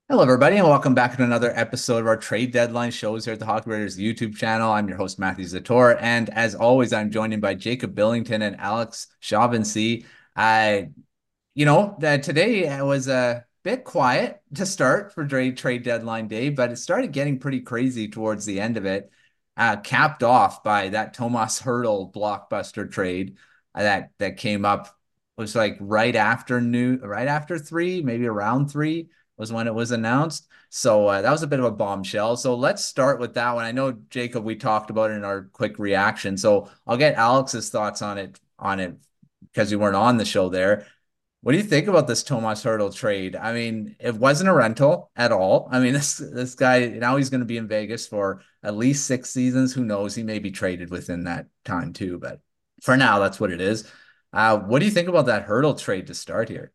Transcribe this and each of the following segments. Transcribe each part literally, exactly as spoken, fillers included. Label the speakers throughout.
Speaker 1: Hello, everybody, and welcome back to another episode of our trade deadline shows here at the Hockey Raiders YouTube channel. I'm your host, Matthew Zator, and as always, I'm joined by Jacob Billington and Alex Shaughnessy. I, you know, that today was a bit quiet to start for trade trade deadline day, but it started getting pretty crazy towards the end of it, uh, capped off by that Tomas Hertl blockbuster trade uh, that that came up. It was like right after new, right after three, maybe around three was when it was announced. So uh, that was a bit of a bombshell. So let's start with that one. I know, Jacob, we talked about it in our quick reaction. So I'll get Alex's thoughts on it on it because we weren't on the show there. What do you think about this Tomas Hertl trade? I mean, it wasn't a rental at all. I mean, this this guy now he's going to be in Vegas for at least six seasons. Who knows? He may be traded within that time too, but for now, that's what it is. Uh, what do you think about that Hertl trade to start here?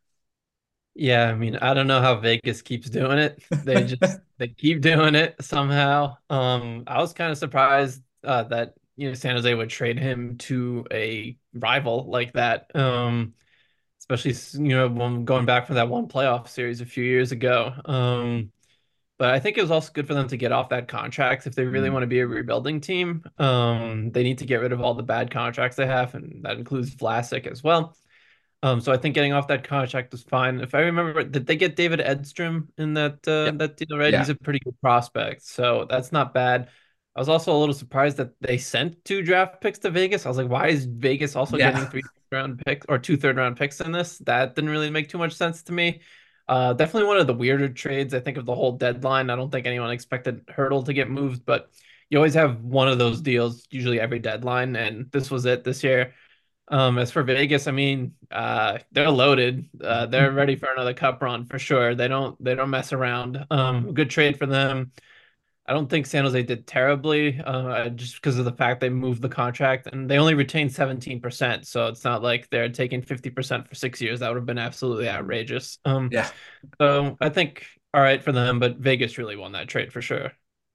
Speaker 2: Yeah, I mean, I don't know how Vegas keeps doing it. They just they keep doing it somehow. Um, I was kind of surprised uh, that you know San Jose would trade him to a rival like that. Um, especially you know when going back from that one playoff series a few years ago. Um, but I think it was also good for them to get off that contract if they really
Speaker 1: Mm,
Speaker 2: want to be a rebuilding team. Um, they need to get rid of all the bad contracts they have, and that includes Vlasic as well. Um, so I think getting off that contract was fine. If I remember, did they get David Edstrom in that uh,
Speaker 1: yeah,
Speaker 2: that deal, right? He's
Speaker 1: yeah,
Speaker 2: a pretty good prospect, so that's not bad. I was also a little surprised that they sent two draft picks to Vegas. I was like, why is Vegas also getting
Speaker 1: yeah.
Speaker 2: three round picks or two third round picks in this? That didn't really make too much sense to me. Uh, definitely one of the weirder trades, I think, of the whole deadline. I don't think anyone expected Hurdle to get moved, but you always have one of those deals, usually every deadline, and this was it this year. Um, as for Vegas, I mean, uh, they're loaded. Uh, they're ready for another cup run for sure. They don't they don't mess around. Um, good trade for them. I don't think San Jose did terribly, uh, just because of the fact they moved the contract and they only retained seventeen percent. So it's not like they're taking fifty percent for six years. That would have been absolutely outrageous. Um,
Speaker 1: Yeah,
Speaker 2: so I think all right for them, but Vegas really won that trade for sure.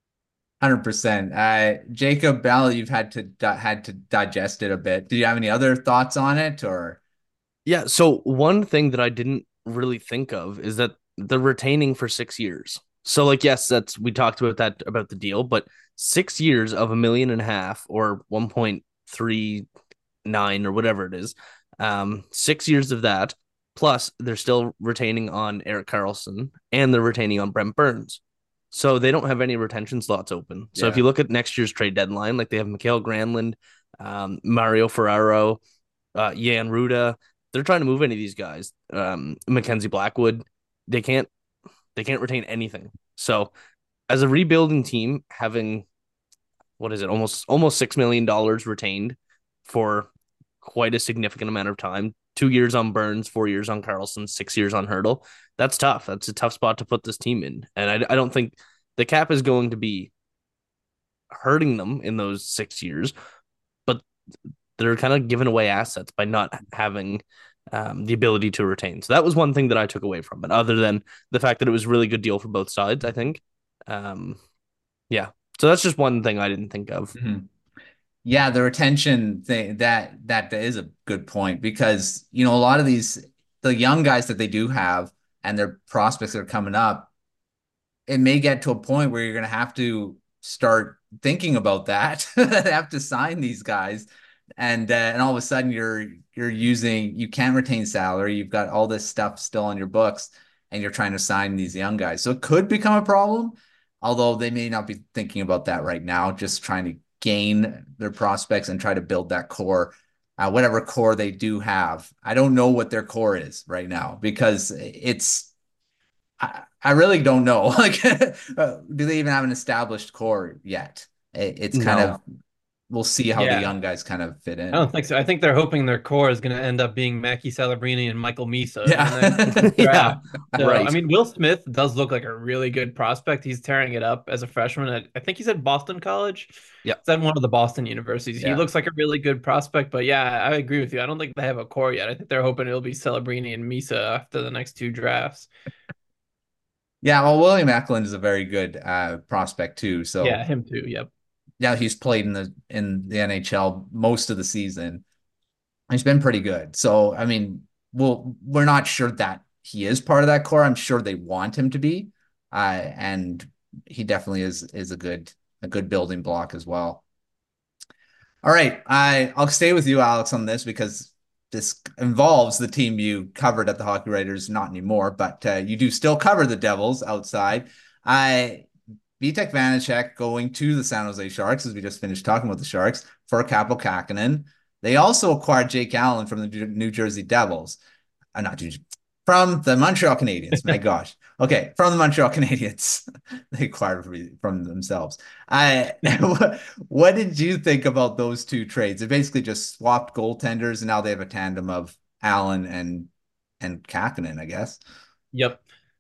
Speaker 1: one hundred percent. Uh, Jacob Bell, you've had to di had to digest it a bit. Do you have any other thoughts on it, or
Speaker 3: Yeah, so one thing that I didn't really think of is that they're retaining for six years. So like yes, that's we talked about that about the deal, but six years of a million and a half or one point three nine or whatever it is. Um, six years of that, plus they're still retaining on Eric Carlson and they're retaining on Brent Burns. So they don't have any retention slots open. So if
Speaker 1: yeah?
Speaker 3: you look at next year's trade deadline, like they have Mikhail Granlund, um, Mario Ferraro, uh, Jan Ruda, they're trying to move any of these guys. Um, Mackenzie Blackwood, they can't they can't retain anything. So as a rebuilding team, having what is it, almost almost six million dollars retained for quite a significant amount of time. Two years on Burns, four years on Carlson, six years on Hurdle. That's tough. That's a tough spot to put this team in, and I, I don't think the cap is going to be hurting them in those six years, but they're kind of giving away assets by not having um, the ability to retain. So that was one thing that I took away from it, other than the fact that it was a really good deal for both sides, I think. Um, yeah. So that's just one thing I didn't think of.
Speaker 1: Mhm. Yeah, the retention thing that that is a good point because you know a lot of these the young guys that they do have and their prospects that are coming up, it may get to a point where you're going to have to start thinking about that. Have to sign these guys, and uh, and all of a sudden you're you're using you can't retain salary. You've got all this stuff still on your books, and you're trying to sign these young guys. So it could become a problem, although they may not be thinking about that right now. Just trying to gain their prospects and try to build that core. Uh, whatever core they do have. I don't know what their core is right now because it's I, I really don't know. Like, uh, do they even have an established core yet? It, it's kind
Speaker 3: No.
Speaker 1: of we'll see how the
Speaker 2: Yeah.
Speaker 1: young guys kind of fit
Speaker 2: I
Speaker 1: in.
Speaker 2: don't think so. I think they're hoping their core is going to end up being Mackie Celebrini and Michael Misa in the next
Speaker 1: Yeah.
Speaker 3: Yeah.
Speaker 2: draft. So, I
Speaker 3: Right.
Speaker 2: mean, Will Smith does look like a really good prospect. He's tearing it up as a freshman at, I think he's at Boston College.
Speaker 3: Yeah.
Speaker 2: He's at one of the Boston universities. He
Speaker 1: Yeah.
Speaker 2: looks like a really good prospect, but yeah, I agree with you. I don't think they have a core yet. I think they're hoping it'll be Celebrini and Misa after the next two drafts.
Speaker 1: Yeah. Well, William Eklund is a very good uh, prospect too. So
Speaker 2: Yeah, him too. Yep.
Speaker 1: yeah, he's played in the in the N H L most of the season. He's been pretty good. So I mean, well, we're not sure that he is part of that core. I'm sure they want him to be. Uh, and he definitely is is a good a good building block as well. All right, I I'll stay with you, Alex, on this because this involves the team you covered at the Hockey Writers, not anymore, but uh, you do still cover the Devils outside. I Vitek Vanacek going to the San Jose Sharks, as we just finished talking about the Sharks, for Kaapo Kähkönen. They also acquired Jake Allen from the New Jersey Devils. Uh, not New from the Montreal Canadiens. My gosh. Okay, from the Montreal Canadiens. They acquired from themselves. I what did you think about those two trades? They basically just swapped goaltenders, and now they have a tandem of Allen and and Kähkönen, I guess.
Speaker 2: Yep.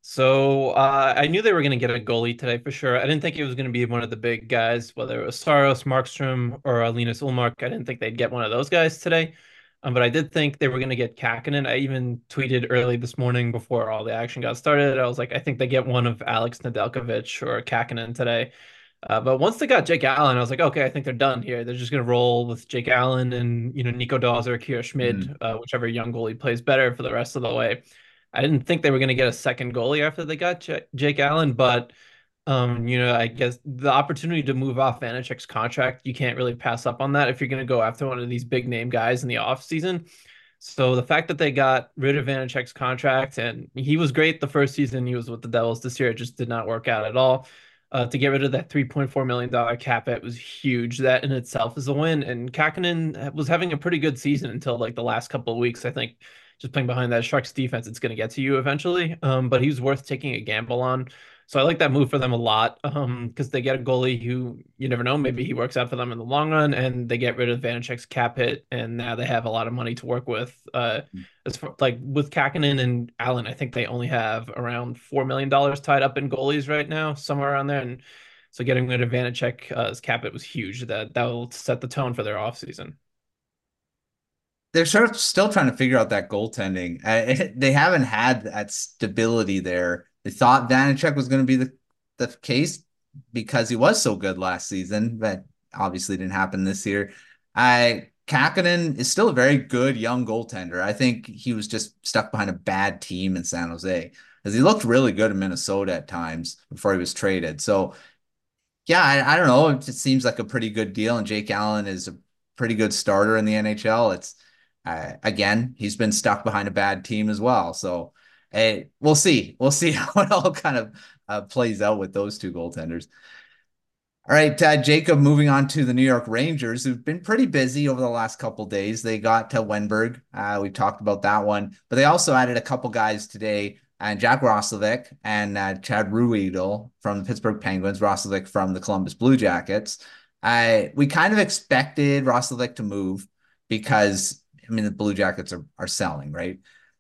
Speaker 2: So uh, I knew they were going to get a goalie today for sure. I didn't think it was going to be one of the big guys, whether it was Saros, Markstrom, or Linus Ullmark. I didn't think they'd get one of those guys today. Um, but I did think they were going to get Kähkönen. I even tweeted early this morning before all the action got started. I was like, I think they get one of Alex Nedeljkovic or Kähkönen today. Uh, but once they got Jake Allen, I was like, okay, I think they're done here. They're just going to roll with Jake Allen and, you know, Nico Daws or Kira Schmid,
Speaker 1: Mm.
Speaker 2: uh, whichever young goalie plays better for the rest of the way. I didn't think they were going to get a second goalie after they got J Jake Allen, but um, you know, I guess the opportunity to move off Vanacek's contract, you can't really pass up on that if you're going to go after one of these big name guys in the offseason. So the fact that they got rid of Vanacek's contract, and he was great the first season he was with the Devils. This year it just did not work out at all. Uh, to get rid of that three point four million dollars cap hit was huge. That in itself is a win. And Kähkönen was having a pretty good season until like the last couple of weeks. I think just playing behind that Sharks defense, it's going to get to you eventually. Um, but he's worth taking a gamble on. So I like that move for them a lot um, because they get a goalie who you never know. Maybe he works out for them in the long run, and they get rid of Vanacek's cap hit, and now they have a lot of money to work with. Uh, as far, like with Kähkönen and Allen, I think they only have around four million dollars tied up in goalies right now, somewhere around there. And so getting rid of Vanacek's uh, cap hit was huge. That that will set the tone for their offseason.
Speaker 1: They're sort of still trying to figure out that goaltending. Uh, they haven't had that stability there. They thought Vanacek was going to be the, the case because he was so good last season, but obviously didn't happen this year. I Kähkönen is still a very good young goaltender. I think he was just stuck behind a bad team in San Jose because he looked really good in Minnesota at times before he was traded. So yeah, I, I don't know. It just seems like a pretty good deal, and Jake Allen is a pretty good starter in the N H L. It's uh, again, he's been stuck behind a bad team as well. So hey, we'll see. We'll see how it all kind of uh, plays out with those two goaltenders. All right, uh, Jacob, moving on to the New York Rangers, who've been pretty busy over the last couple days. They got to Wenberg. Uh, we talked about that one, but they also added a couple guys today, and uh, Jack Roslovic and uh, Chad Ruhwedel from the Pittsburgh Penguins, Roslovic from the Columbus Blue Jackets. Uh, we kind of expected Roslovic to move because, I mean, the Blue Jackets are, are selling, right?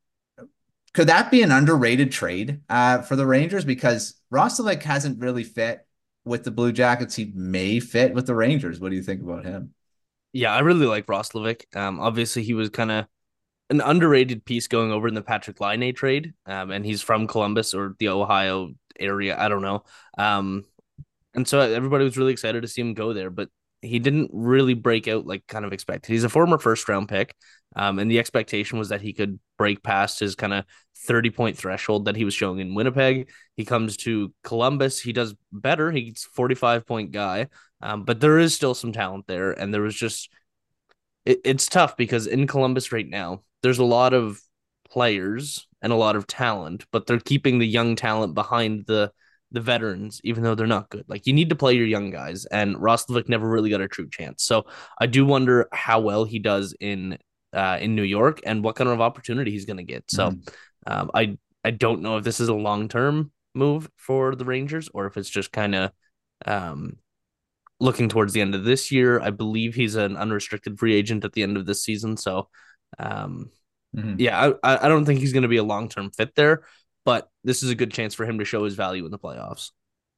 Speaker 1: Could that be an underrated trade uh, for the Rangers? Because Roslovic hasn't really fit with the Blue Jackets. He may fit with the Rangers. What do you think about him?
Speaker 3: Yeah, I really like Roslovic. Um, obviously, he was kind of an underrated piece going over in the Patrick Laine trade, um, and he's from Columbus or the Ohio area. I don't know. Um, and so everybody was really excited to see him go there, but he didn't really break out like kind of expected. He's a former first round pick, um, and the expectation was that he could break past his kind of thirty point threshold that he was showing in Winnipeg. He comes to Columbus, he does better. He's forty-five point guy, um, but there is still some talent there, and there was just it, it's tough because in Columbus right now, there's a lot of players and a lot of talent, but they're keeping the young talent behind the the veterans, even though they're not good. Like you need to play your young guys, and Roslovic never really got a true chance. So I do wonder how well he does in uh, in New York and what kind of opportunity he's going to get. So mm-hmm. um, I I don't know if this is a long term move for the Rangers or if it's just kind of um, looking towards the end of this year. I believe he's an unrestricted free agent at the end of this season. So um, mm-hmm. yeah, I I don't think he's going to be a long term fit there. But this is a good chance for him to show his value in the playoffs.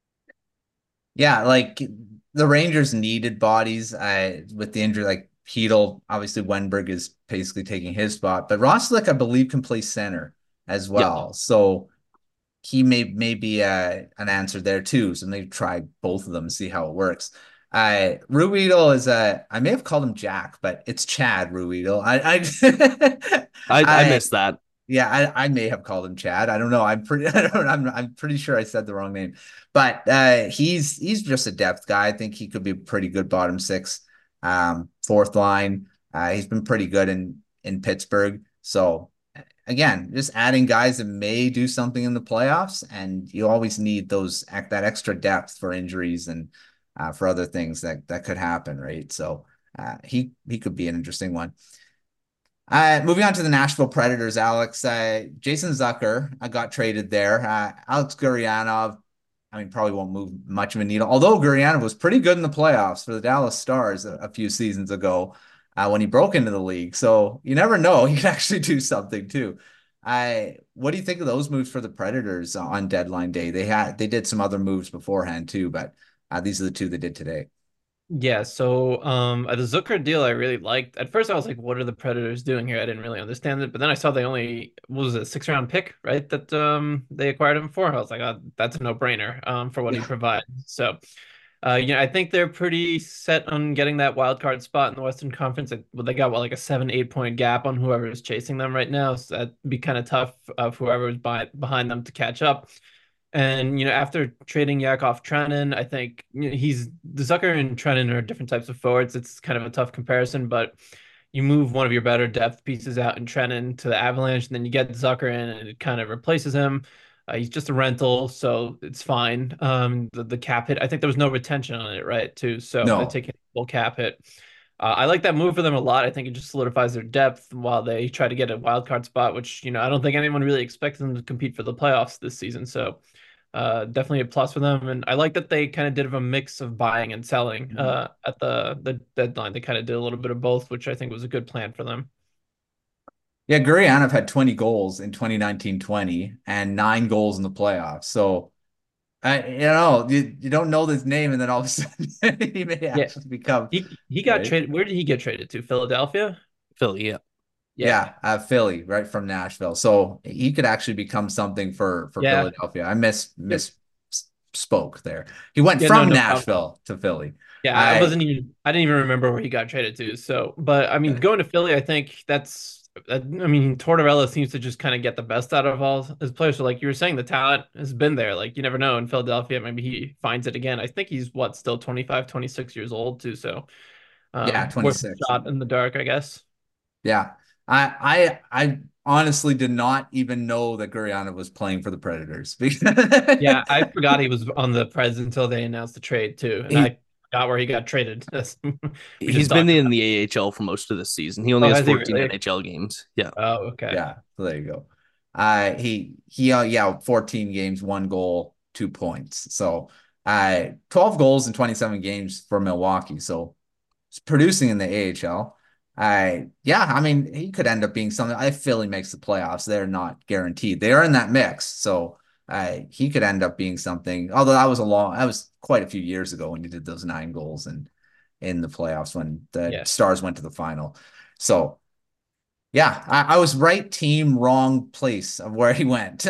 Speaker 1: Yeah, like the Rangers needed bodies uh, with the injury. Like Hedel, obviously Wenberg is basically taking his spot, but Roslovic, I believe, can play center as well. Yep. So he may may be uh, an answer there too. So maybe try both of them and see how it works. Uh, Ruhwedel is a, I may have called him Jack, but it's Chad Ruhwedel. I I,
Speaker 3: I, I, I missed that.
Speaker 1: Yeah, I, I may have called him Chad. I don't know. I'm pretty I don't, I'm I'm pretty sure I said the wrong name. But uh he's he's just a depth guy. I think he could be a pretty good bottom six, um, fourth line. Uh he's been pretty good in in Pittsburgh. So again, just adding guys that may do something in the playoffs, and you always need those that extra depth for injuries and uh, for other things that that could happen, right? So uh, he he could be an interesting one. Uh, moving on to the Nashville Predators, Alex. Uh, Jason Zucker uh, got traded there. Uh, Alex Gurianov, I mean, probably won't move much of a needle. Although Gurianov was pretty good in the playoffs for the Dallas Stars a, a few seasons ago uh, when he broke into the league. So you never know; he could actually do something too. I, what do you think of those moves for the Predators on deadline day? They had they did some other moves beforehand too, but uh, these are the two they did today.
Speaker 2: Yeah, so um the Zucker deal I really liked. At first I was like, what are the Predators doing here? I didn't really understand it, but then I saw they only what was it, a six round pick, right? That um they acquired him for. I was like, oh, that's a no-brainer um for what he
Speaker 1: Yeah.
Speaker 2: provides. So uh you know, I think they're pretty set on getting that wild card spot in the Western Conference. It, well, they got what like a seven, eight point gap on whoever is chasing them right now. So that'd be kind of tough of whoever is by, behind them to catch up. And you know, after trading Yakov Trenin, I think you know, he's the Zucker and Trenin are different types of forwards. It's kind of a tough comparison, but you move one of your better depth pieces out in Trenin to the Avalanche, and then you get Zucker in, and it kind of replaces him. Uh, he's just a rental, so it's fine. Um, the, the cap hit, I think there was no retention on it, right? Too, so they
Speaker 1: No.
Speaker 2: take a full cap hit. Uh, I like that move for them a lot. I think it just solidifies their depth while they try to get a wild card spot, which you know I don't think anyone really expected them to compete for the playoffs this season. So uh, definitely a plus for them. And I like that they kind of did a mix of buying and selling uh, at the the deadline. They kind of did a little bit of both, which I think was a good plan for them.
Speaker 1: Yeah, Gurianov had twenty goals in twenty nineteen twenty and nine goals in the playoffs. So, I, you know, you, you don't know his name, and then all of a sudden he may
Speaker 2: Yeah,
Speaker 1: actually become,
Speaker 2: he he got
Speaker 1: right?
Speaker 2: traded. Where did he get traded to? Philadelphia?
Speaker 3: Philly, yeah.
Speaker 2: Yeah,
Speaker 1: Yeah, uh, Philly, right from Nashville. So he could actually become something for for
Speaker 2: yeah,
Speaker 1: Philadelphia. I miss miss spoke there. He went
Speaker 2: yeah. No,
Speaker 1: from
Speaker 2: no problem.
Speaker 1: Nashville to Philly.
Speaker 2: Yeah, I
Speaker 1: I
Speaker 2: wasn't even. I didn't even remember where he got traded to. So, but I mean, going to Philly, I think that's. I mean, Tortorella seems to just kind of get the best out of all his players. So, like you were saying, the talent has been there. Like you never know in Philadelphia, maybe he finds it again. I think he's what still twenty five, twenty six years old too. So,
Speaker 1: yeah,
Speaker 2: um, worth a
Speaker 1: twenty-six.
Speaker 2: shot in the dark, I guess.
Speaker 1: Yeah. I I I honestly did not even know that Gurianov was playing for the Predators.
Speaker 2: Yeah, I forgot he was on the Preds until they announced the trade too, and
Speaker 3: He
Speaker 2: I forgot where he got traded. We just
Speaker 3: he's been
Speaker 2: talked
Speaker 3: in
Speaker 2: about.
Speaker 3: the A H L for most of the season. He only
Speaker 2: Oh,
Speaker 3: has
Speaker 2: has he
Speaker 3: fourteen
Speaker 2: really?
Speaker 3: N H L games. Yeah.
Speaker 2: Oh, okay.
Speaker 1: Yeah, so there you go. Uh he he uh, yeah, fourteen games, one goal, two points. So uh twelve goals in twenty-seven games for Milwaukee. So it's producing in the A H L. I yeah, I mean he could end up being something. I Philly makes the playoffs. They're not guaranteed. They are in that mix. So uh he could end up being something. Although that was a long that was quite a few years ago when he did those nine goals and in the playoffs when the
Speaker 2: Yeah.
Speaker 1: Stars went to the final. So yeah, I, I was right team, wrong place of where he went.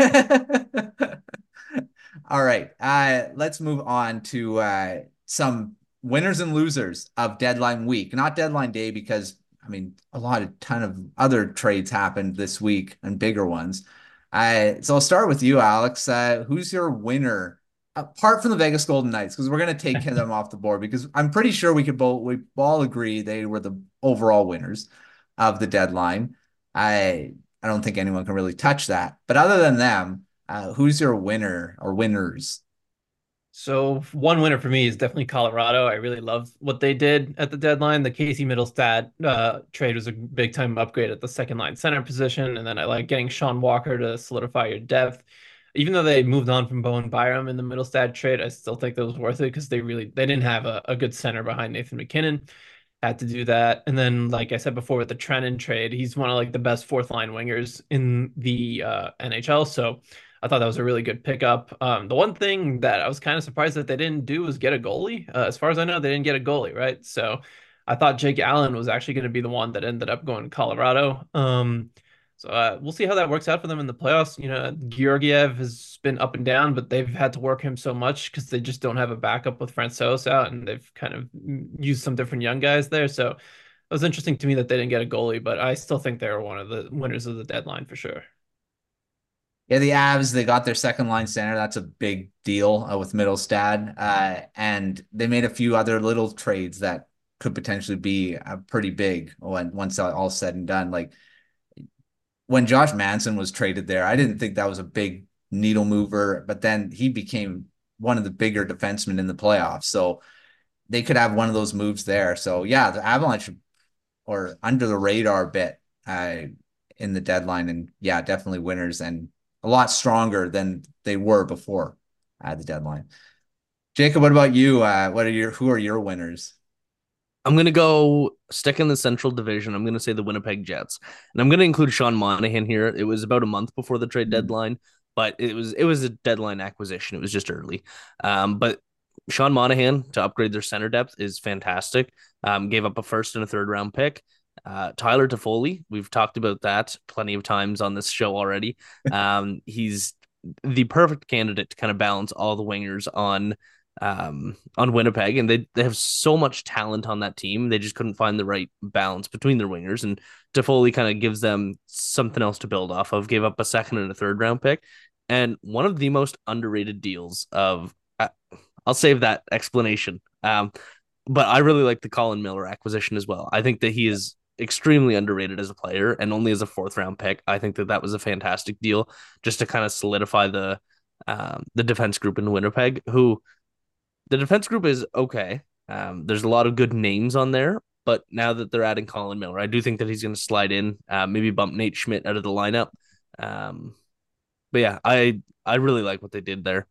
Speaker 1: All right, uh, let's move on to uh, some winners and losers of deadline week. Not deadline day because I mean a lot of ton of other trades happened this week and bigger ones. Uh, so I'll start with you, Alex. Uh, who's your winner apart from the Vegas Golden Knights? Because we're going to take them off the board because I'm pretty sure we could both we all agree they were the overall winners of the deadline. I I don't think anyone can really touch that. But other than them, uh, who's your winner or winners?
Speaker 2: So one winner for me is definitely Colorado. I really love what they did at the deadline. The Casey Middlestat uh, trade was a big time upgrade at the second line center position, and then I like getting Sean Walker to solidify your depth. Even though they moved on from Bowen Byram in the Middlestat trade, I still think that was worth it because they really they didn't have a, a good center behind Nathan MacKinnon. Had to do that, and then like I said before with the Trennan trade, he's one of like the best fourth line wingers in the uh, N H L. So I thought that was a really good pickup. Um, the one thing that I was kind of surprised that they didn't do was get a goalie. Uh, as far as I know, they didn't get a goalie, right? So I thought Jake Allen was actually going to be the one that ended up going to Colorado. Um, so uh, we'll see how that works out for them in the playoffs. You know, Georgiev has been up and down, but they've had to work him so much because they just don't have a backup with Francois out, and they've kind of used some different young guys there. So was interesting to me that they didn't get a goalie, but I still think they're one of the winners of the deadline for sure.
Speaker 1: Yeah, the Avs, they got their second line center. That's a big deal uh, with Middlestad. Uh, and they made a few other little trades that could potentially be uh, pretty big when once all said and done. Like when Josh Manson was traded there, I didn't think that was a big needle mover, but then he became one of the bigger defensemen in the playoffs. So they could have one of those moves there. So yeah, the Avalanche or under the radar bit uh, in the deadline, and yeah, definitely winners and a lot stronger than they were before at the deadline. Jacob, what about you? Uh, what are your who are your winners?
Speaker 3: I'm gonna go stick in the Central Division. I'm gonna say the Winnipeg Jets, and I'm gonna include Sean Monahan here. It was about a month before the trade
Speaker 1: Mm-hmm.
Speaker 3: deadline, but it was it was a deadline acquisition. It was just early, um, but Sean Monahan to upgrade their center depth is fantastic. Um, gave up a first and a third round pick. Uh, Tyler Toffoli, we've talked about that plenty of times on this show already. Um, he's the perfect candidate to kind of balance all the wingers on um on Winnipeg, and they they have so much talent on that team. They just couldn't find the right balance between their wingers, and Toffoli kind of gives them something else to build off of. Gave up a second and a third round pick, and one of the most underrated deals of uh, I'll save that explanation. Um, but I really like the Colin Miller acquisition as well. I think that he is extremely underrated as a player, and only as a fourth round pick. I think that that was a fantastic deal just to kind of solidify the um, the defense group in Winnipeg, who the defense group is okay. Um, there's a lot of good names on there, but now that they're adding Colin Miller, I do think that he's going to slide in, uh, maybe bump Nate Schmidt out of the lineup. Um, but yeah, I I really like what they did there.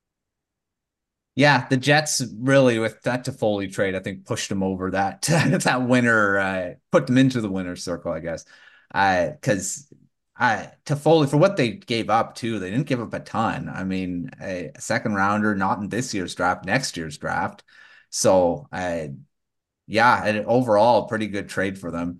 Speaker 1: Yeah, the Jets really with that Toffoli trade, I think pushed them over that that winner, uh, put them into the winner's circle, I guess. Uh, because I Toffoli for what they gave up too, they didn't give up a ton. I mean, a, a second rounder, not in this year's draft, next year's draft. So, uh, yeah, and overall, pretty good trade for them.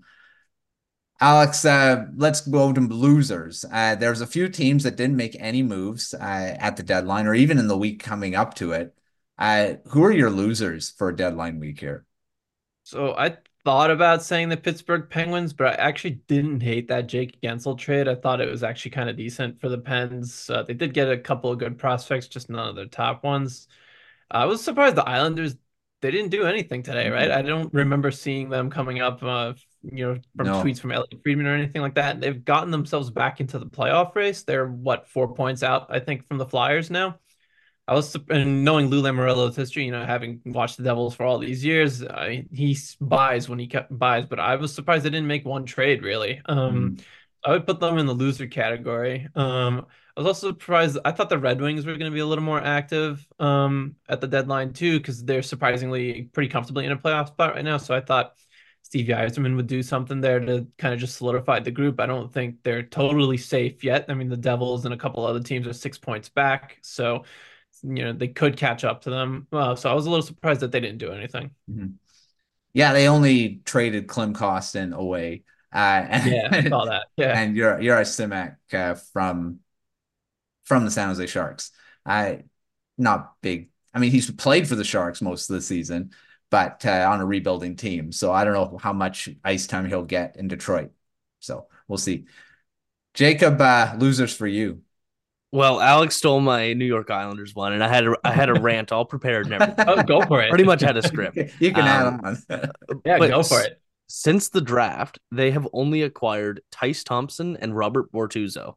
Speaker 1: Alex, uh, let's go to losers. Uh, there's a few teams that didn't make any moves uh, at the deadline or even in the week coming up to it. Uh, who are your losers for deadline week here?
Speaker 2: So I thought about saying the Pittsburgh Penguins, but I actually didn't hate that Jake Gensel trade. I thought it was actually kind of decent for the Pens. Uh, they did get a couple of good prospects, just none of their top ones. I was surprised the Islanders they didn't do anything today, right?
Speaker 1: Mhm.
Speaker 2: I don't remember seeing them coming up, uh, you know, from
Speaker 1: No.
Speaker 2: tweets from Elliot Friedman or anything like that. They've gotten themselves back into the playoff race. They're what four points out, I think, from the Flyers now. I was and knowing Lou Lamoriello's history, you know, having watched the Devils for all these years, I, he buys when he kept buys, but I was surprised they didn't make one trade really. Um,
Speaker 1: Mm.
Speaker 2: I would put them in the loser category. Um, I was also surprised. I thought the Red Wings were going to be a little more active um, at the deadline too, because they're surprisingly pretty comfortably in a playoff spot right now. So I thought Stevie Yzerman would do something there to kind of just solidify the group. I don't think they're totally safe yet. I mean, the Devils and a couple other teams are six points back, so you know they could catch up to them. Uh, so I was a little surprised that they didn't do anything.
Speaker 1: Mhm. Yeah, they only traded Klim Kostin away. Uh,
Speaker 2: Yeah, I
Speaker 1: and,
Speaker 2: saw that. Yeah.
Speaker 1: and you're you're a Simek uh, from from the San Jose Sharks. I not big. I mean, he's played for the Sharks most of the season, but uh, on a rebuilding team. So I don't know how much ice time he'll get in Detroit. So we'll see. Jacob, uh, losers for you.
Speaker 3: Well, Alex stole my New York Islanders one, and I had a, I had a rant all prepared and everything.
Speaker 2: Oh, go for it.
Speaker 3: Pretty much had a script.
Speaker 1: You can add
Speaker 3: Um,
Speaker 1: on.
Speaker 2: Yeah,
Speaker 3: but
Speaker 2: go for it.
Speaker 3: since the draft, they have only acquired Tice Thompson and Robert Bortuzzo.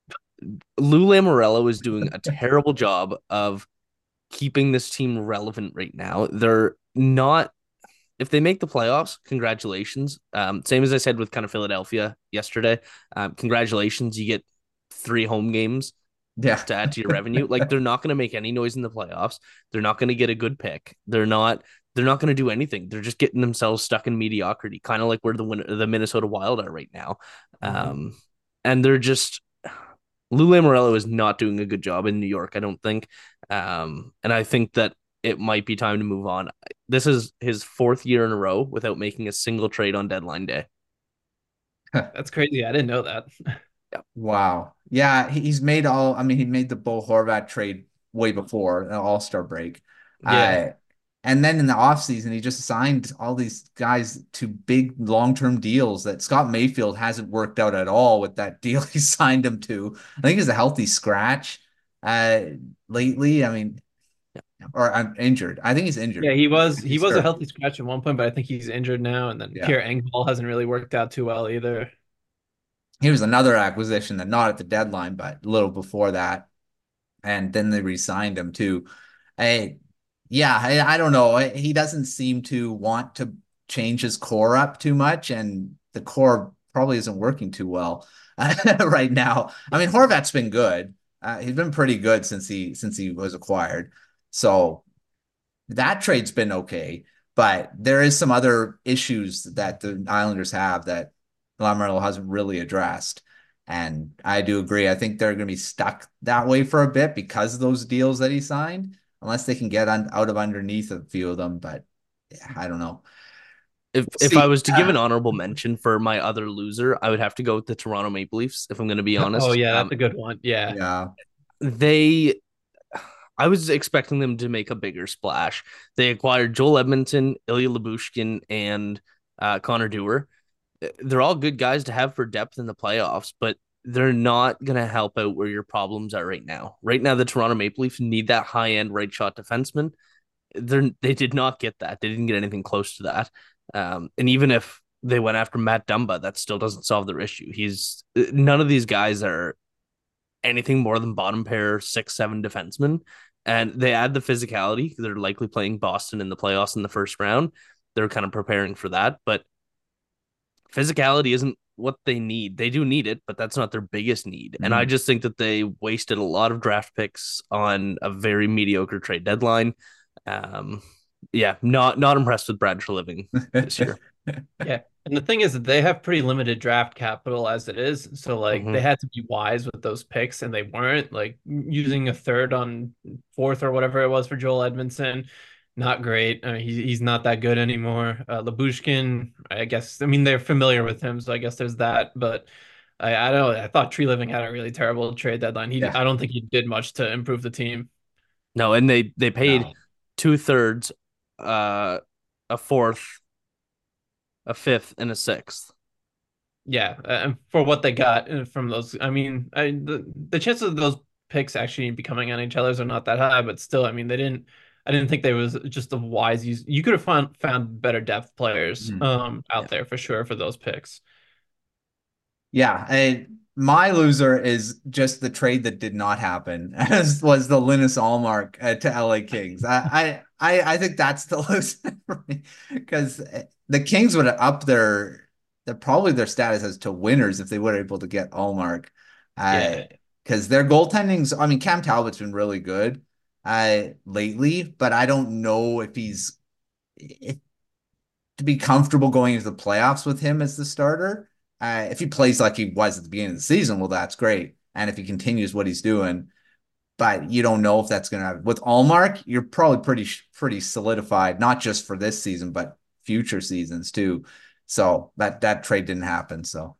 Speaker 3: Lou Lamoriello is doing a terrible job of keeping this team relevant right now. They're not. If they make the playoffs, congratulations. Um, same as I said with kind of Philadelphia yesterday. Um, congratulations, you get three home games
Speaker 1: Yeah.
Speaker 3: to add to your revenue. Like they're not going to make any noise in the playoffs. They're not going to get a good pick. They're not. They're not going to do anything. They're just getting themselves stuck in mediocrity, kind of like where the the Minnesota Wild are right now.
Speaker 1: Mhm.
Speaker 3: Um, and they're just Lou Lamoriello is not doing a good job in New York, I don't think. Um, and I think that it might be time to move on. This is his fourth year in a row without making a single trade on deadline day.
Speaker 2: That's crazy. I didn't know that.
Speaker 3: Yeah.
Speaker 1: Wow. Yeah, he- he's made all, I mean, he made the Bo Horvat trade way before the All-Star break.
Speaker 2: Yeah.
Speaker 1: Uh, And then in the offseason, he just signed all these guys to big long-term deals that Scott Mayfield hasn't worked out at all with that deal he signed him to. I think he's a healthy scratch uh, lately. I mean, or I'm injured. I think he's
Speaker 2: Yeah,
Speaker 1: injured.
Speaker 2: he was
Speaker 1: He
Speaker 2: he was a
Speaker 1: started.
Speaker 2: healthy scratch at one point, but I think he's injured now. And then
Speaker 1: Yeah.
Speaker 2: Pierre Engvall hasn't really worked out too well either.
Speaker 1: He was another acquisition that not at the deadline, but a little before that. And then they re-signed him too. I, yeah, I, I don't know. He doesn't seem to want to change his core up too much, and the core probably isn't working too well right now. I mean, Horvat's been good. Uh, he's been pretty good since he since he was acquired. So that trade's been okay, but there is some other issues that the Islanders have that Lamoriello hasn't really addressed. And I do agree. I think they're going to be stuck that way for a bit because of those deals that he signed, unless they can get on, out of underneath a few of them. But yeah, I don't know.
Speaker 3: If
Speaker 1: We'll
Speaker 3: if I
Speaker 1: see.
Speaker 3: was to give
Speaker 1: Uh,
Speaker 3: an honorable mention for my other loser, I would have to go with the Toronto Maple Leafs, if I'm going to be
Speaker 2: Oh
Speaker 3: honest.
Speaker 2: yeah,
Speaker 3: Um,
Speaker 2: that's a good one. Yeah.
Speaker 1: yeah.
Speaker 3: they I was expecting them to make a bigger splash. They acquired Joel Edmonton, Ilya Lyubushkin, and uh, Connor Dewar. They're all good guys to have for depth in the playoffs, but they're not going to help out where your problems are right now. Right now, the Toronto Maple Leafs need that high end right shot defenseman. They're, they did not get that. They didn't get anything close to that. Um, and even if they went after Matt Dumba, that still doesn't solve their issue. He's none of these guys are anything more than bottom pair six, seven defensemen. And they add the physicality. They're likely playing Boston in the playoffs in the first round. They're kind of preparing for that. But physicality isn't what they need. They do need it, but that's not their biggest need. And I
Speaker 1: Mhm.
Speaker 3: just think that they wasted a lot of draft picks on a very mediocre trade deadline. Um, yeah, not not impressed with Brad Treliving this year.
Speaker 2: Yeah. And the thing is that they have pretty limited draft capital as it is. So like
Speaker 3: Mm-hmm.
Speaker 2: they had to be wise with those picks and they weren't like using a third on fourth or whatever it was for Joel Edmondson. Not great. I mean, he's he's not that good anymore. Uh, Labushkin, I guess. I mean, they're familiar with him, so I guess there's that. But I, I don't know. I thought Tree Living had a really terrible trade deadline. He,
Speaker 1: Yeah.
Speaker 2: I don't think he did much to improve the team.
Speaker 3: No, and they they paid
Speaker 1: No.
Speaker 3: two thirds, uh, a fourth, a fifth, and a sixth.
Speaker 2: Yeah, uh, and for what they got uh, from those, I mean, I, the the chances of those picks actually becoming NHLers are not that high, but still, I mean, they didn't. I didn't think there was just a wise use. You could have found found better depth players
Speaker 1: Mhm.
Speaker 2: um
Speaker 3: Yeah.
Speaker 2: out there for sure for those picks.
Speaker 1: Yeah, and my loser is just the trade that did not happen, as was the Linus Allmark uh, to L A Kings. I, I, I I think that's the loser for me because the Kings would have upped their, their probably their status as to winners if they were able to get Allmark. Uh,
Speaker 2: Yeah,
Speaker 1: because their goaltending's, I mean, Cam Talbot's been really good uh lately, but I don't know if he's if to be comfortable going into the playoffs with him as the starter. Uh, if he plays like he was at the beginning of the season, well, that's great. And if he continues what he's doing, but you don't know if that's going to happen. With Allmark, you're probably pretty pretty solidified, not just for this season, but future seasons too. So that that trade didn't happen. So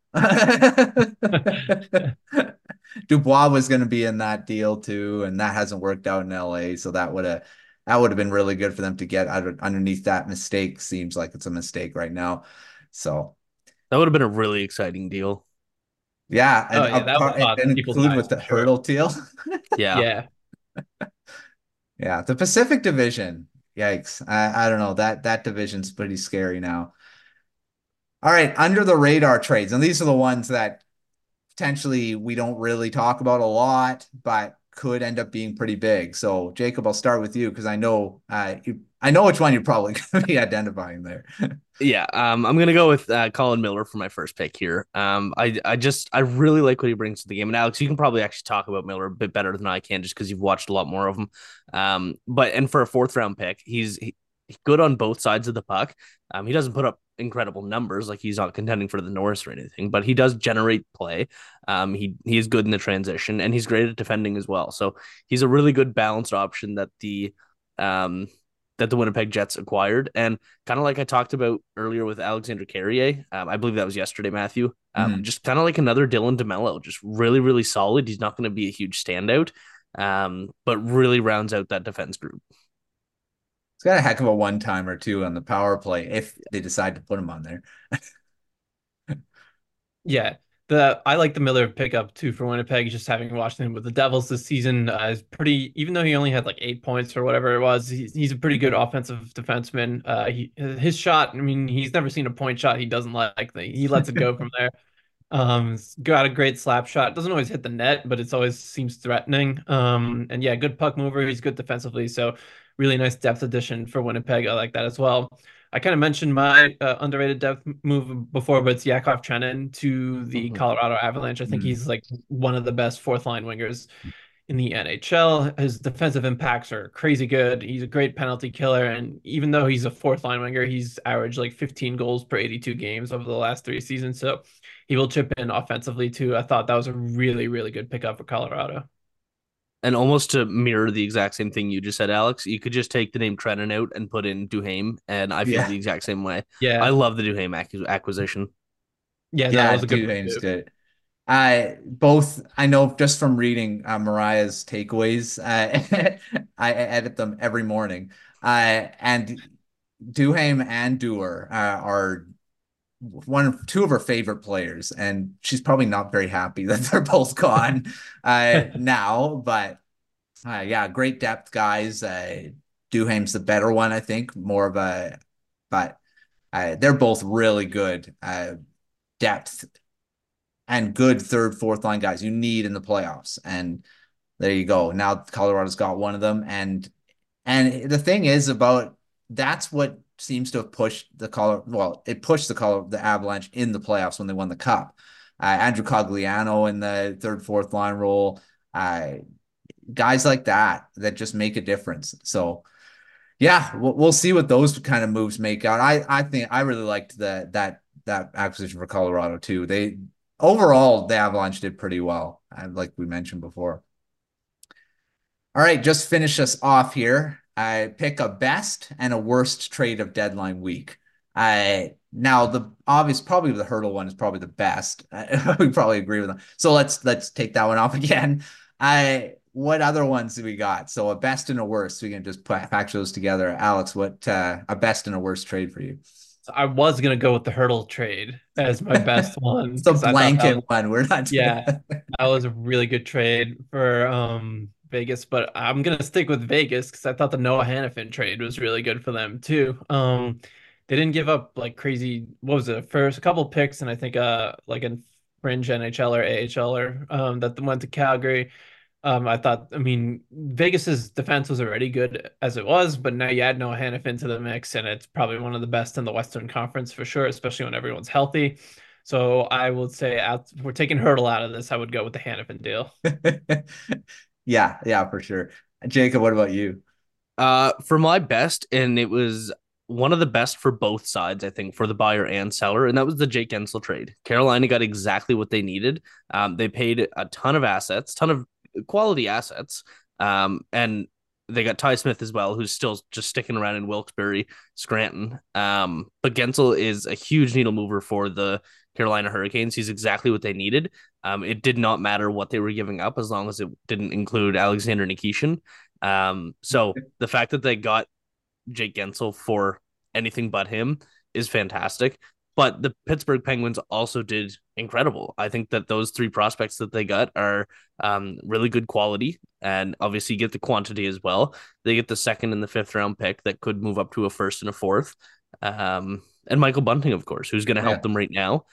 Speaker 1: Dubois was going to be in that deal too, and that hasn't worked out in L A. So that would have that would have been really good for them to get out of, underneath that mistake. Seems like it's a mistake right now. So
Speaker 3: That would have been a really exciting deal.
Speaker 1: yeah, and
Speaker 2: oh yeah,
Speaker 1: a
Speaker 2: that would
Speaker 1: part
Speaker 2: have caught
Speaker 1: and
Speaker 2: people's
Speaker 1: include
Speaker 2: eyes
Speaker 1: with the
Speaker 2: for sure.
Speaker 1: hurdle deal.
Speaker 3: Yeah.
Speaker 2: Yeah.
Speaker 1: Yeah, the Pacific Division. Yikes. I, I don't know. That that division's pretty scary now. All right, under the radar trades. And these are the ones that potentially we don't really talk about a lot, but could end up being pretty big. So, Jacob, I'll start with you because I know uh, you, I know which one you're probably going to be identifying there.
Speaker 3: Yeah, um, I'm gonna go with uh, Colin Miller for my first pick here. Um, I I just I really like what he brings to the game, and Alex, you can probably actually talk about Miller a bit better than I can, just because you've watched a lot more of him. Um, but and for a fourth round pick, he's he, good on both sides of the puck. Um, he doesn't put up incredible numbers, like he's not contending for the Norris or anything, but he does generate play. Um, he he is good in the transition, and he's great at defending as well. So he's a really good balanced option that the um that the Winnipeg Jets acquired. And kind of like I talked about earlier with Alexander Carrier, um, I believe that was yesterday, Matthew. Um,
Speaker 1: Mhm.
Speaker 3: just kind of like another Dylan DeMello, just really, really solid. He's not going to be a huge standout, um, but really rounds out that defense group.
Speaker 1: It's got a heck of a one timer too on the power play if they decide to put him on there.
Speaker 2: Yeah. The I like the Miller pickup too for Winnipeg. Just having watched him with the Devils this season uh, is pretty. Even though he only had like eight points or whatever it was, he's, he's a pretty good offensive defenseman. Uh, he his shot. I mean, he's never seen a point shot he doesn't like. He lets it go from there. Um, he's got a great slap shot. Doesn't always hit the net, but it's always seems threatening. Um, and yeah, good puck mover. He's good defensively. So really nice depth addition for Winnipeg. I like that as well. I kind of mentioned my uh, underrated depth move before, but it's Yakov Trenin to the
Speaker 3: Mhm.
Speaker 2: Colorado Avalanche. I think
Speaker 1: Mm.
Speaker 2: he's like one of the best fourth line wingers in the N H L. His defensive impacts are crazy good. He's a great penalty killer. And even though he's a fourth line winger, he's averaged like fifteen goals per eighty-two games over the last three seasons. So he will chip in offensively too. I thought that was a really, really good pickup for Colorado.
Speaker 3: And almost to mirror the exact same thing you just said, Alex, you could just take the name Trennan out and put in Duhaime, and I feel
Speaker 1: Yeah.
Speaker 3: the exact same way. I
Speaker 2: Yeah.
Speaker 3: love the Duhaime ac- acquisition.
Speaker 2: Yeah, no, that
Speaker 1: Yeah,
Speaker 2: was a good one
Speaker 1: Duhaime's
Speaker 2: too.
Speaker 1: good. I both I know just from reading uh, Mariah's takeaways. Uh, I edit them every morning. Uh, and Duhaime and Dewar uh, are one of two of her favorite players, and she's probably not very happy that they're both gone uh, now. But uh, yeah, great depth guys. Uh, Duhaime's the better one, I think, more of a, but uh, they're both really good uh, depth and good third, fourth line guys you need in the playoffs. And there you go. Now Colorado's got one of them, and and the thing is about that's what seems to have pushed the color. Well, it pushed the color the Avalanche in the playoffs when they won the cup. Uh, Andrew Cogliano in the third, fourth line role. Uh, guys like that that just make a difference. So yeah, we'll, we'll see what those kind of moves make out. I I think I really liked the that that acquisition for Colorado too. They overall the Avalanche did pretty well, uh, like we mentioned before. All right, just finish us off here. I pick a best and a worst trade of deadline week. I now the obvious probably the hurdle one is probably the best. We probably agree with them. So let's let's take that one off again. I what other ones do we got? So a best and a worst. We can just put, patch those together. Alex, what uh, a best and a worst trade for you?
Speaker 2: So I was gonna go with the hurdle trade as my best one
Speaker 1: It's a
Speaker 2: because I thought that
Speaker 1: blanket
Speaker 2: was
Speaker 1: one. We're not doing
Speaker 2: yeah, that was a really good trade for um Vegas, but I'm gonna stick with Vegas because I thought the Noah Hannafin trade was really good for them too. Um, they didn't give up like crazy. What was it? First, a couple picks, and I think uh like a fringe N H L or A H L or um that went to Calgary. Um, I thought, I mean, Vegas's defense was already good as it was, but now you add Noah Hannafin to the mix, and it's probably one of the best in the Western Conference for sure, especially when everyone's healthy. So I would say out, if we're taking Hurdle out of this, I would go with the Hannafin deal.
Speaker 1: Yeah, yeah, for sure. Jacob, what about you?
Speaker 3: Uh, for my best, and it was one of the best for both sides, I think, for the buyer and seller, and that was the Jake Gensel trade. Carolina got exactly what they needed. Um, they paid a ton of assets, ton of quality assets, um, and they got Ty Smith as well, who's still just sticking around in Wilkes-Barre, Scranton. Um, but Gensel is a huge needle mover for the Carolina Hurricanes. He's exactly what they needed. Um, it did not matter what they were giving up as long as it didn't include Alexander Nikishin. Um, so the fact that they got Jake Gensel for anything but him is fantastic. But the Pittsburgh Penguins also did incredible. I think that those three prospects that they got are um, really good quality, and obviously get the quantity as well. They get the second and the fifth round pick that could move up to a first and a fourth. Um, and Michael Bunting, of course, who's going to help
Speaker 1: Yeah.
Speaker 3: them right now.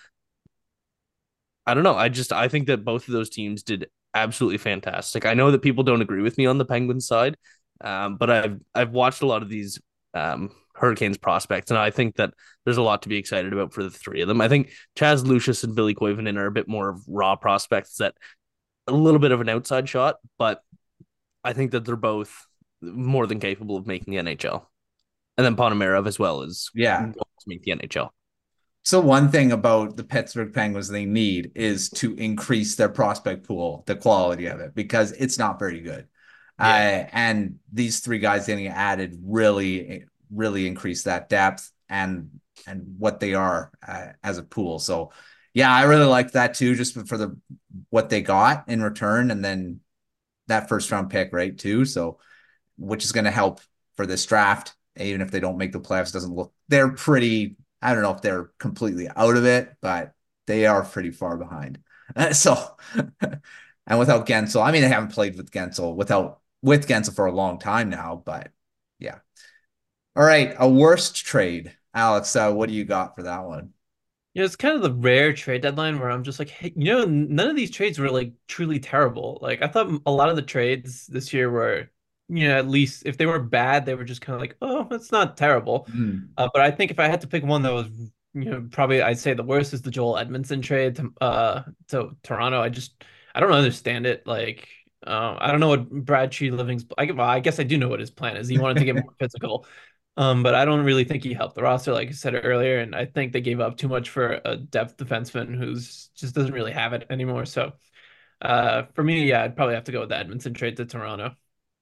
Speaker 3: I don't know. I just I think that both of those teams did absolutely fantastic. I know that people don't agree with me on the Penguins side, um, but I've I've watched a lot of these um, Hurricanes prospects, and I think that there's a lot to be excited about for the three of them. I think Chaz Lucius and Billy Koivunen are a bit more of raw prospects that a little bit of an outside shot, but I think that they're both more than capable of making the N H L. And then Ponomarev as well is
Speaker 1: Yeah.
Speaker 3: going to make the N H L.
Speaker 1: So one thing about the Pittsburgh Penguins they need is to increase their prospect pool, the quality of it, because it's not very good.
Speaker 2: Yeah.
Speaker 1: Uh, and these three guys getting added really, really increase that depth and and what they are uh, as a pool. So yeah, I really like that too, just for the what they got in return, and then that first round pick, right, too. So which is going to help for this draft. even if they don't make the playoffs, doesn't look, they're pretty, I don't know if they're completely out of it, but they are pretty far behind. Uh, so, and without Gensel, I mean, they haven't played with Gensel without with Gensel for a long time now, but yeah. All right, a worst trade, Alex. Uh, what do you got for that one?
Speaker 2: You know, it's kind of the rare trade deadline where I'm just like, hey, you know, none of these trades were like truly terrible. Like I thought a lot of the trades this year were, you know, at least if they were bad, they were just kind of like, oh, that's not terrible.
Speaker 1: Hmm.
Speaker 2: Uh, but I think if I had to pick one that was, you know, probably I'd say the worst is the Joel Edmondson trade to uh to Toronto. I just I don't understand it. Like, uh, I don't know what Brad Treliving's. I, well, I guess I do know what his plan is. He wanted to get more physical. Um, but I don't really think he helped the roster, like I said earlier, and I think they gave up too much for a depth defenseman who's just doesn't really have it anymore. So, uh, for me, yeah, I'd probably have to go with the Edmondson trade to Toronto.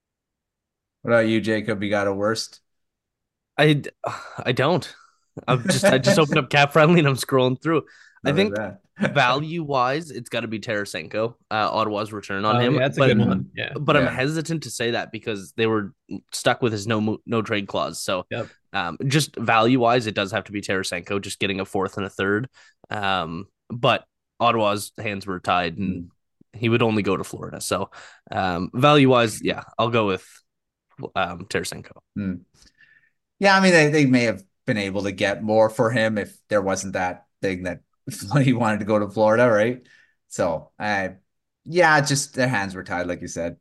Speaker 1: What about you, Jacob? You got a worst?
Speaker 3: I I don't. I'm just I just opened up Cap Friendly and I'm scrolling through. I
Speaker 1: Look
Speaker 3: think
Speaker 1: at that.
Speaker 3: value wise, it's got to be Tarasenko, uh, Ottawa's return on
Speaker 2: Oh
Speaker 3: him.
Speaker 2: yeah, that's a
Speaker 3: But
Speaker 2: good
Speaker 1: Mm,
Speaker 2: one. Yeah.
Speaker 3: but I'm
Speaker 1: yeah.
Speaker 3: hesitant to say that because they were stuck with his no no trade clause. So
Speaker 2: Yep.
Speaker 3: um, just value wise, it does have to be Tarasenko, just getting a fourth and a third. Um, but Ottawa's hands were tied and
Speaker 1: Mm,
Speaker 3: he would only go to Florida. So um, value wise, yeah, I'll go with um, Tarasenko.
Speaker 1: mm. Yeah, I mean, they, they may have been able to get more for him if there wasn't that thing that he wanted to go to Florida, right? So, uh, yeah, just their hands were tied, like you said.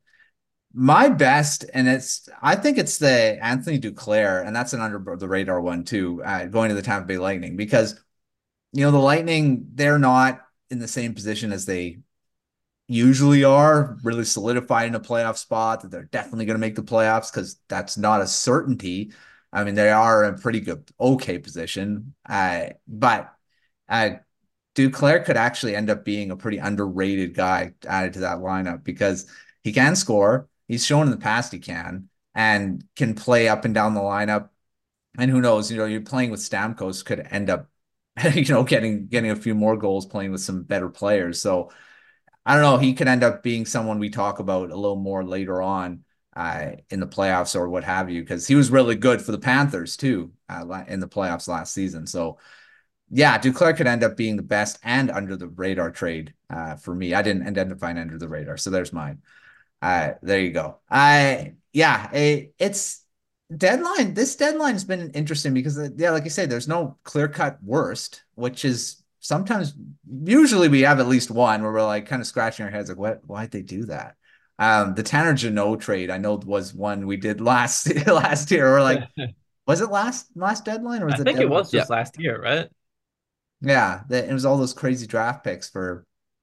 Speaker 1: My best, and it's, I think it's the Anthony Duclair, and that's an under the radar one too, uh, going to the Tampa Bay Lightning because, you know, the Lightning, they're not in the same position as they usually are, really solidified in a playoff spot that they're definitely going to make the playoffs because that's not a certainty. I mean, they are in a pretty good, okay position. Uh, but uh, Duclair could actually end up being a pretty underrated guy added to that lineup because he can score. He's shown in the past he can and can play up and down the lineup. And who knows, you know, you're playing with Stamkos could end up, you know, getting getting a few more goals playing with some better players. So I don't know. He could end up being someone we talk about a little more later on uh, in the playoffs or what have you, because he was really good for the Panthers too uh, in the playoffs last season. So yeah, Duclair could end up being the best and under the radar trade uh, for me. I didn't identify an under the radar, so there's mine. Uh, there you go. I yeah, it, it's deadline. This deadline has been interesting because uh, yeah, like you say, there's no clear cut worst, which is sometimes usually we have at least one where we're like kind of scratching our heads like what why'd they do that? Um, the Tanner Jeannot trade I know was one we did last last year. Or like was it last last deadline or
Speaker 2: I
Speaker 1: was it
Speaker 2: think it
Speaker 1: deadline?
Speaker 2: was
Speaker 3: Yeah.
Speaker 2: just last year, right?
Speaker 1: Yeah, that it was all those crazy draft picks for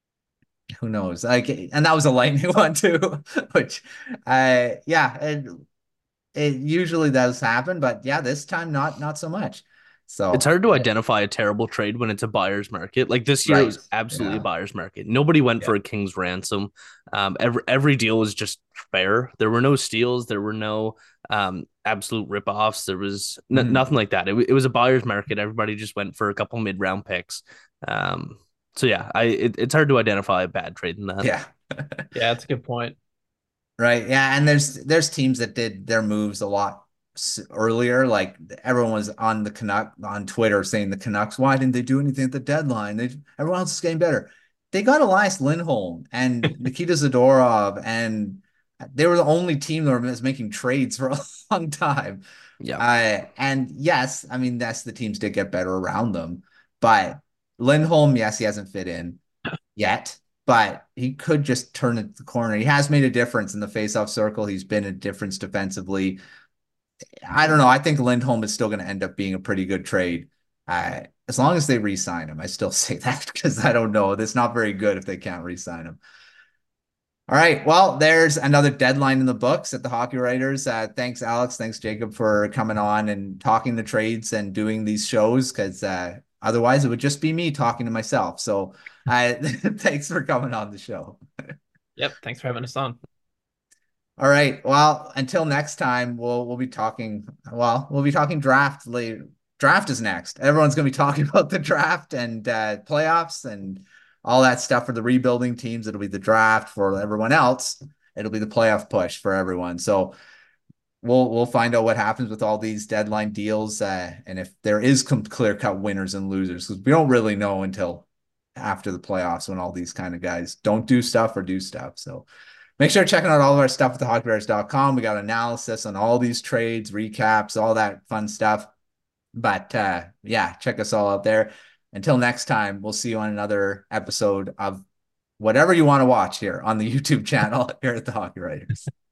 Speaker 1: who knows? Like, and that was a lightning one too, which, uh, yeah, it, it usually does happen, but yeah, this time not not so much.
Speaker 3: It's
Speaker 1: So,
Speaker 3: hard to
Speaker 1: eh,
Speaker 3: identify a terrible trade when it's a buyer's market. Like this year, it
Speaker 1: right,
Speaker 3: was absolutely a
Speaker 1: yeah,
Speaker 3: buyer's market. Nobody went
Speaker 1: yeah,
Speaker 3: for a king's ransom. Um, every every deal was just fair. There were no steals. There were no um absolute ripoffs. There was n-
Speaker 1: mhm,
Speaker 3: nothing like that. It, w- it was a buyer's market. Everybody just went for a couple mid round picks. Um, so yeah, I it, it's hard to identify a bad trade in that.
Speaker 1: yeah.
Speaker 2: Yeah, that's a good point.
Speaker 1: Right. Yeah. And there's there's teams that did their moves a lot s- earlier. Like everyone was on the Canuck on Twitter saying the Canucks, why didn't they do anything at the deadline? They everyone else is getting better. They got Elias Lindholm and Nikita Zadorov, and they were the only team that was making trades for a long time.
Speaker 3: Yeah,
Speaker 1: Uh, and yes, I mean that's the teams did get better around them, but Lindholm, yes, he hasn't fit in yet, but he could just turn it the corner. He has made a difference in the faceoff circle. He's been a difference defensively. I don't know. I think Lindholm is still going to end up being a pretty good trade. Uh, as long as they re-sign him, I still say that because I don't know. It's not very good if they can't re-sign him. All right. Well, there's another deadline in the books at the Hockey Writers. Uh, thanks, Alex. Thanks, Jacob, for coming on and talking the trades and doing these shows because uh, otherwise it would just be me talking to myself. So uh, thanks for coming on the show.
Speaker 2: Yep. Thanks for having us on.
Speaker 1: All right. Well, until next time, we'll we'll be talking. Well, we'll be talking draft later. Draft is next. Everyone's going to be talking about the draft and uh, playoffs and all that stuff for the rebuilding teams. It'll be the draft for everyone else. It'll be the playoff push for everyone. So we'll we'll find out what happens with all these deadline deals, uh, and if there is clear cut winners and losers, because we don't really know until after the playoffs when all these kind of guys don't do stuff or do stuff. So make sure checking out all of our stuff at the hockey writers dot com. We got analysis on all these trades, recaps, all that fun stuff. But uh, yeah, check us all out there. Until next time, we'll see you on another episode of whatever you want to watch here on the YouTube channel here at the Hockey Writers.